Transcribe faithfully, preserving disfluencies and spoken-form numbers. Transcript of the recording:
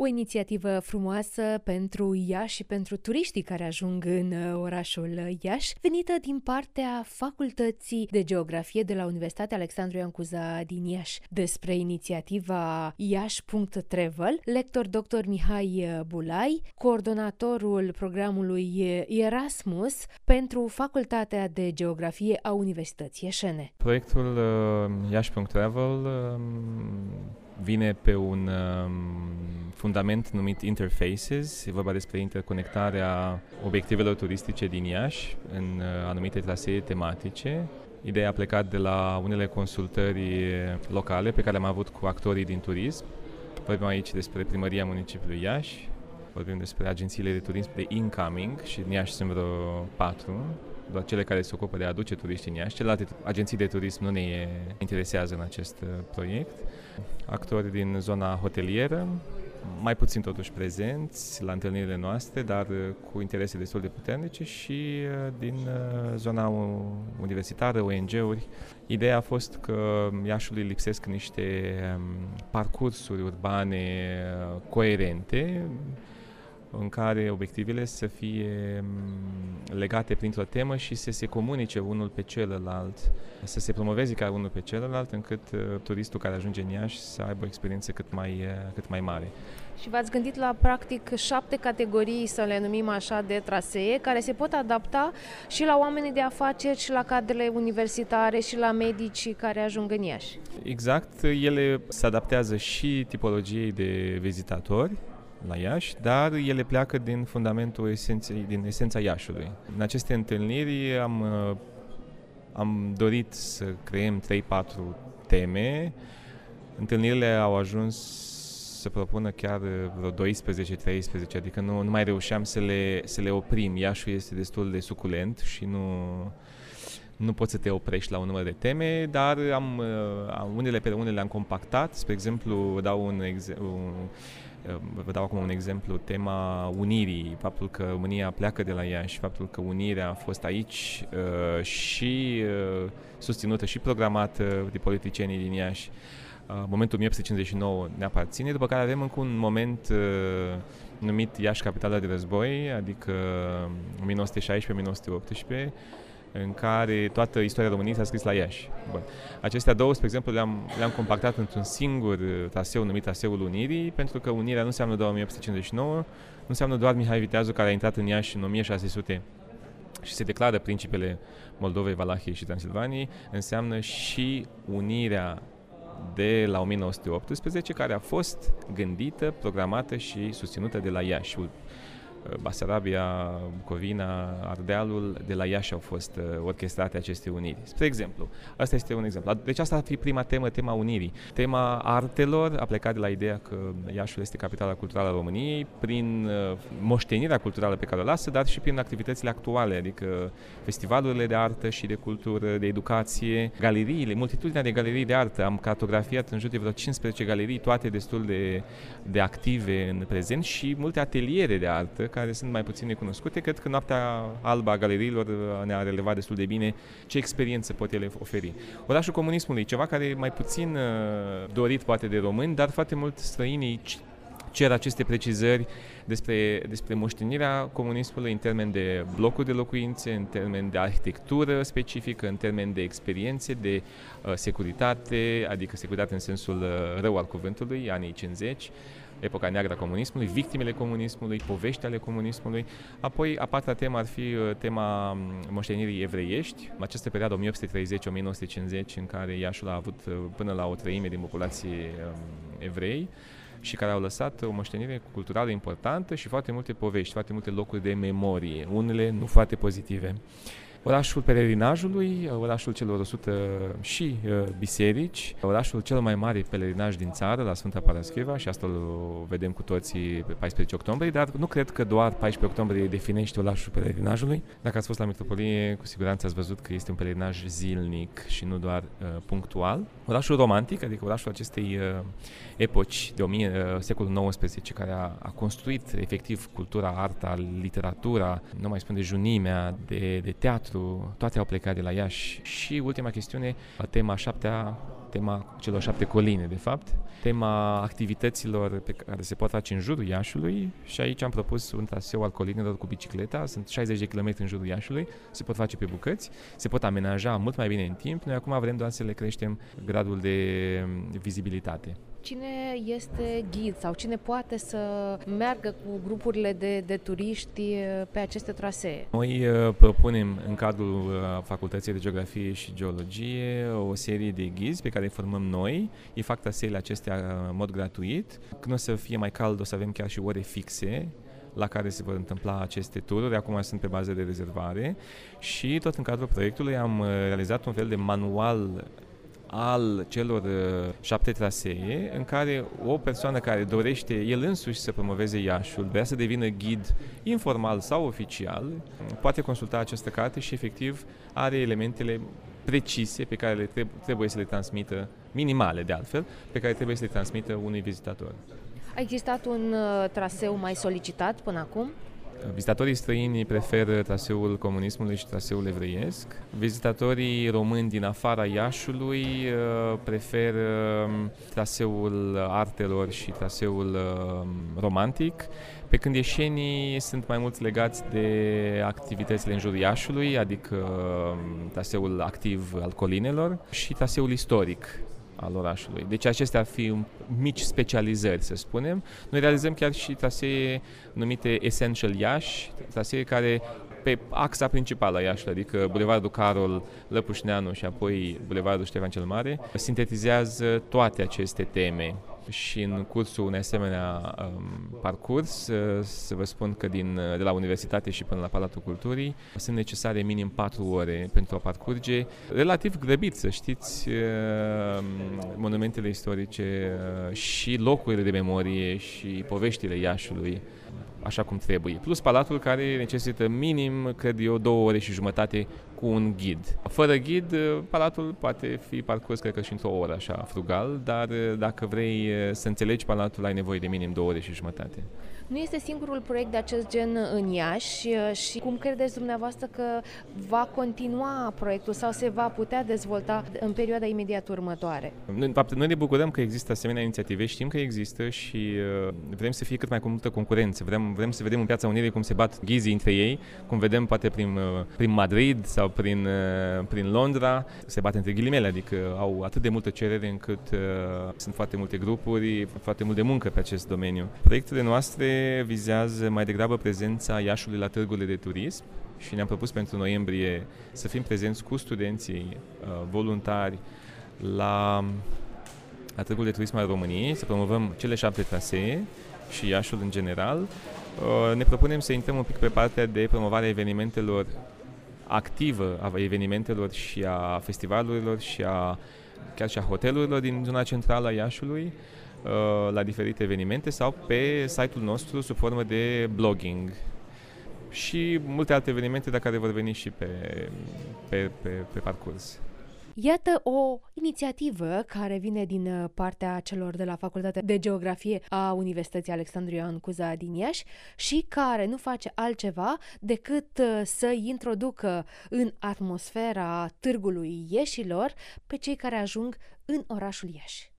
O inițiativă frumoasă pentru Iași și pentru turiștii care ajung în orașul Iași, venită din partea Facultății de Geografie de la Universitatea Alexandru Ioan Cuza din Iași. Despre inițiativa Iași punct travel, lector doctor Mihai Bulai, coordonatorul programului Erasmus pentru Facultatea de Geografie a Universității Ieșene. Proiectul uh, Iași punct travel uh, vine pe un uh, fundament numit Interfaces. E vorba despre interconectarea obiectivelor turistice din Iași în uh, anumite trasee tematice. Ideea a plecat de la unele consultări locale pe care le-am avut cu actorii din turism. Vorbim aici despre Primăria Municipiului Iași, vorbim despre agențiile de turism de incoming și în Iași sunt vreo patru, doar cele care se ocupă de a aduce turiști în Iași. Celelalte agenții de turism nu ne interesează în acest proiect. Actori din zona hotelieră, mai puțin totuși prezenți la întâlnirile noastre, dar cu interese destul de puternice, și din zona universitară, O N G-uri. Ideea a fost că Iașului lipsesc niște parcursuri urbane coerente, în care obiectivele să fie legate printr-o temă și să se comunice unul pe celălalt, să se promoveze ca unul pe celălalt, încât turistul care ajunge în Iași să aibă o experiență cât mai, cât mai mare. Și v-ați gândit la, practic, șapte categorii, să le numim așa, de trasee, care se pot adapta și la oamenii de afaceri, și la cadrele universitare, și la medici care ajung în Iași. Exact, ele se adaptează și tipologiei de vizitatori la Iași, dar ele pleacă din fundamentul esenței, din esența Iașului. În aceste întâlniri am, am dorit să creăm trei patru teme. Întâlnirile au ajuns să propună chiar vreo doisprezece treisprezece, adică nu, nu mai reușeam să le, să le oprim. Iașul este destul de suculent și nu, nu poți să te oprești la un număr de teme, dar am, unele pe unele le-am compactat. Spre exemplu, dau un exemplu. Vă dau acum un exemplu, tema unirii, faptul că România pleacă de la Iași, faptul că unirea a fost aici uh, și uh, susținută și programată de politicienii din Iași. Uh, momentul o mie opt sute cincizeci și nouă ne aparține, după care avem încă un moment uh, numit Iași, capitala de război, adică o mie nouă sute șaisprezece - o mie nouă sute optsprezece, în care toată istoria României s-a scris la Iași. Bun. Acestea două, spre exemplu, le-am, le-am compactat într-un singur traseu numit Traseul Unirii, pentru că unirea nu înseamnă doar o mie opt sute cincizeci și nouă, nu înseamnă doar Mihai Viteazu, care a intrat în Iași în o mie șase sute și se declară principele Moldovei, Valahiei și Transilvaniei, înseamnă și unirea de la o mie nouă sute optsprezece, care a fost gândită, programată și susținută de la Iași. Basarabia, Bucovina, Ardealul, de la Iași au fost uh, orchestrate aceste uniri. Spre exemplu, asta este un exemplu. Deci asta ar fi prima temă, tema unirii. Tema artelor a plecat de la ideea că Iașul este capitala culturală a României prin uh, moștenirea culturală pe care o lasă, dar și prin activitățile actuale, adică festivalurile de artă și de cultură, de educație, galeriile, multitudinea de galerii de artă. Am cartografiat în jur de vreo cincisprezece galerii, toate destul de, de active în prezent, și multe ateliere de artă care sunt mai puțin necunoscute. Cred că Noaptea Albă a galeriilor ne-a relevat destul de bine ce experiență pot ele oferi. Orașul comunismului, ceva care e mai puțin dorit poate de români, dar foarte mult străinii cer aceste precizări despre, despre moștenirea comunismului în termen de blocuri de locuințe, în termen de arhitectură specifică, în termen de experiențe, de uh, securitate, adică securitate în sensul uh, rău al cuvântului, anii cincizeci, epoca neagră a comunismului, victimele comunismului, povești ale comunismului. Apoi, a patra temă ar fi tema moștenirii evreiești, în această perioadă o mie opt sute treizeci - o mie nouă sute cincizeci, în care Iașul a avut până la o treime din populație evrei și care au lăsat o moștenire culturală importantă și foarte multe povești, foarte multe locuri de memorie, unele nu foarte pozitive. Orașul pelerinajului, orașul celor o sută și uh, biserici, orașul cel mai mare pelerinaj din țară, la Sfânta Paraschiva, și asta o vedem cu toții pe paisprezece octombrie, dar nu cred că doar paisprezece octombrie definește orașul pelerinajului. Dacă ați fost la Mitropolie, cu siguranță ați văzut că este un pelerinaj zilnic și nu doar uh, punctual. Orașul romantic, adică orașul acestei uh, epoci de o mie, uh, secolul nouăsprezece, care a, a construit efectiv cultura, arta, literatura, nu mai spun de junimea, de, de teatru, toate au plecat de la Iași. Și ultima chestiune, tema a șaptea, tema celor șapte coline, de fapt, tema activităților pe care se pot face în jurul Iașului și aici am propus un traseu al colinelor cu bicicleta, sunt șaizeci de kilometri în jurul Iașului, se pot face pe bucăți, se pot amenaja mult mai bine în timp, noi acum vrem doar să le creștem gradul de vizibilitate. Cine este ghid sau cine poate să meargă cu grupurile de, de turiști pe aceste trasee? Noi uh, propunem în cadrul uh, Facultății de Geografie și Geologie o serie de ghizi pe care îi formăm noi. Ei fac traseele acestea în mod gratuit. Când o să fie mai cald, o să avem chiar și ore fixe la care se vor întâmpla aceste tururi. Acum sunt pe bază de rezervare și tot în cadrul proiectului am realizat un fel de manual al celor șapte trasee, în care o persoană care dorește el însuși să promoveze Iașul, vrea să devină ghid informal sau oficial, poate consulta această carte și efectiv are elementele precise pe care le treb- trebuie să le transmită, minimale de altfel, pe care trebuie să le transmită unui vizitator. A existat un uh, traseu mai solicitat până acum? Vizitatorii străini preferă traseul comunismului și traseul evreiesc. Vizitatorii români din afara Iașului preferă traseul artelor și traseul romantic, pe când ieșenii sunt mai mult legați de activitățile în jurul Iașului, adică traseul activ al colinelor și traseul istoric al orașului. Deci acestea ar fi mici specializări, să spunem. Noi realizăm chiar și trasee numite Essential Iași, trasee care pe axa principală a Iașului, adică Bulevardul Carol, Lăpușneanu și apoi Bulevardul Ștefan cel Mare, sintetizează toate aceste teme. Și în cursul unui asemenea um, parcurs, uh, să vă spun că din, de la Universitate și până la Palatul Culturii sunt necesare minim patru ore pentru a parcurge, relativ grăbit, să știți, uh, monumentele istorice uh, și locurile de memorie și poveștile Iașului, așa cum trebuie. Plus palatul, care necesită minim, cred eu, două ore și jumătate cu un ghid. Fără ghid, palatul poate fi parcurs, cred că și într-o oră, așa, frugal, dar dacă vrei să înțelegi palatul, ai nevoie de minim două ore și jumătate. Nu este singurul proiect de acest gen în Iași și cum credeți dumneavoastră că va continua proiectul sau se va putea dezvolta în perioada imediat următoare? În fapt, noi ne bucurăm că există asemenea inițiative, știm că există și vrem să fie cât mai cu multă concurență. Vrem, vrem să vedem în Piața Unirii cum se bat ghizii între ei, cum vedem poate prin, prin Madrid sau prin, prin Londra, se bate între ghilimele, adică au atât de multă cerere încât uh, sunt foarte multe grupuri, foarte mult de muncă pe acest domeniu. Proiectele noastre vizează mai degrabă prezența Iașului la târgurile de turism și ne-am propus pentru noiembrie să fim prezenți cu studenții uh, voluntari la, la târgul de turism al României, să promovăm cele șapte trasee și Iașul în general. Uh, ne propunem să intrăm un pic pe partea de promovare a evenimentelor activă, a evenimentelor și a festivalurilor și a, chiar și a hotelurilor din zona centrală a Iașului, la diferite evenimente sau pe site-ul nostru sub formă de blogging și multe alte evenimente de care vor veni și pe, pe, pe, pe parcurs. Iată o inițiativă care vine din partea celor de la Facultatea de Geografie a Universității Alexandru Ioan Cuza din Iași și care nu face altceva decât să introducă în atmosfera Târgului Ieșilor pe cei care ajung în orașul Iași.